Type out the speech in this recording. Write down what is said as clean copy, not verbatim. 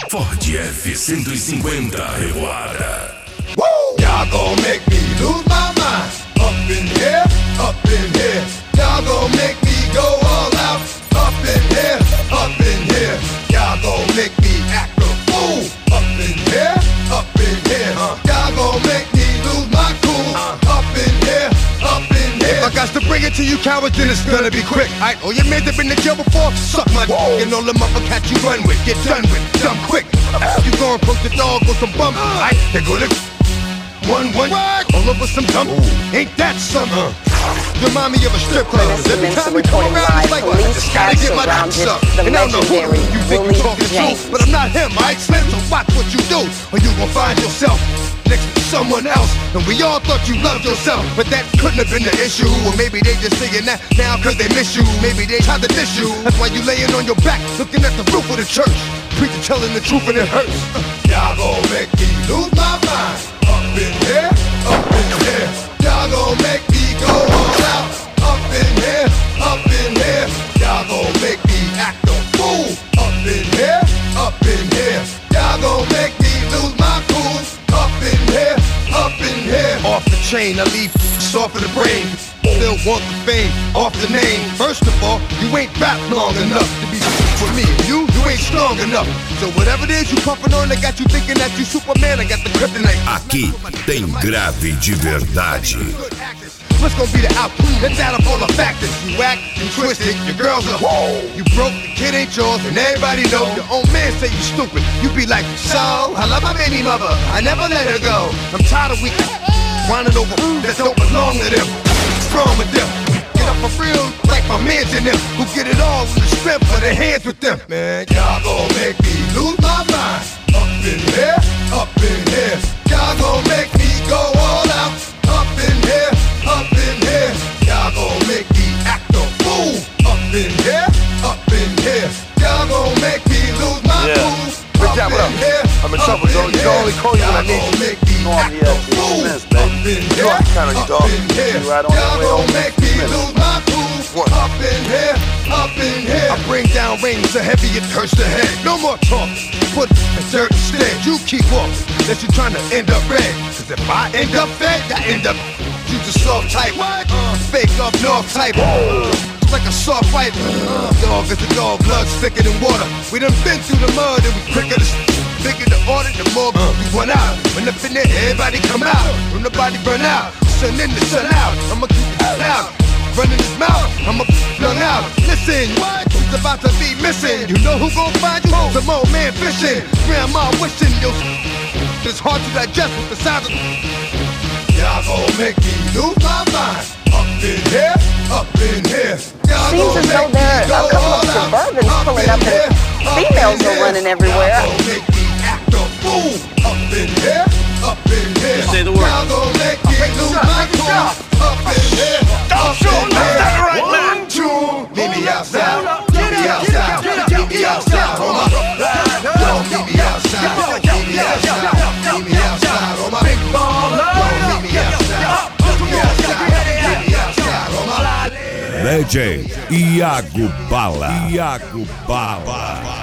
Ford F-150 Revoada. Y'all gon' make me lose my mind. Up in here, up in here. Y'all gon' make me go all out. Up in here, up in here. Y'all gon' make me act a fool. Up in here, up in here. Y'all gon' make me lose my cool. Up in here, up in here. If I got to bring it to you cowards, then it's gonna be quick. Alright, all your men that been to jail before, suck my dick. And all them uppercats you run with, get done with, dumb quick. You gon' approach the dog with some bum. Alright, they go to one, all over some dumb. Ain't that something? Remind me of a strip club. Every time we come around, it's like, I just gotta get my dicks up. And I don't know who you think you talking to, but I'm not him, alright, Slim? So watch what you do, or you gon' find yourself next to someone else. And we all thought you loved yourself, but that couldn't have been the issue. Or maybe they just saying that now cause they miss you. Maybe they tried to diss you. That's why you laying on your back, looking at the roof of the church. Preacher telling the truth and it hurts. Y'all gon' make me lose my mind. Up in here, up in here. Y'all gon' make me go all out. Up in here, up in here. Y'all gon' make me act a fool. Up in here, up in here. Y'all gon' make me lose my cool. Up in here, up in here. Off the chain, I leave off of the brain. Still want the fame, off the name. First of all, you ain't rap long enough to be for me. You ain't strong enough. So whatever it is you puffin' on, that got you thinking that you Superman, I got the kryptonite. Aqui tem grave de verdade. What's gonna be the output? Let's add up all the factors. You act, you twisted, your girls are you broke, the kid ain't yours, and everybody know. Your own man say you stupid. You be like, so, I love my baby mother, I never let her go. I'm tired of weak whining over that don't belong to them. What's wrong with them? Get up for real, like my mans in them, who get it all with the strength of their hands with them. Man, y'all gon' make me lose my mind. Up in here, up in here. Y'all gon' make me go all out. Up in here, up in here. Y'all gon' make me act a fool. Up in here, up in here. Y'all gon' make me lose my cool. Big Jack, what up? I'm in trouble, Joe. You can only call you when I need you. You know I'm here at Smith, baby. You know I can count on you, dog. You right on that way home. Make me lose my cool. Up in here, up in here. I bring down rings so heavy it hurts the head. No more talk, put the dirt instead. You keep walking, unless you're trying to end up red. Cause if I end up fed, I end up you the soft type. Fake up north type. Like a soft fight. Dog is a dog, blood's thicker than water. We done been through the mud and we quicker to bigger the order, the more we run out. When up in there, everybody come out. When the body burn out, sun in the sun out. I'ma keep it loud, running his mouth. I'ma run out. Listen, what? It's about to be missing. You know who gon' find you? Some old man fishing. Grandma wishing you. It's hard to digest with the sound of. Y'all gon' make me lose my mind. Up in here, up in here. Seems as though there are a couple of Suburbans pulling up and females are running everywhere. Y'all gon' make me act a fool. Up in here, up in here. Say the word. Y'all gon' make me lose my cool. Up in here, up in here. One, two. Meet me outside. Meet me outside. Meet me outside. Hold up. Don't meet me outside. Meet me outside. Meet me outside. On my big ball. Don't meet me outside. Meet me outside. On my DJ Iago Bala. Iago Bala.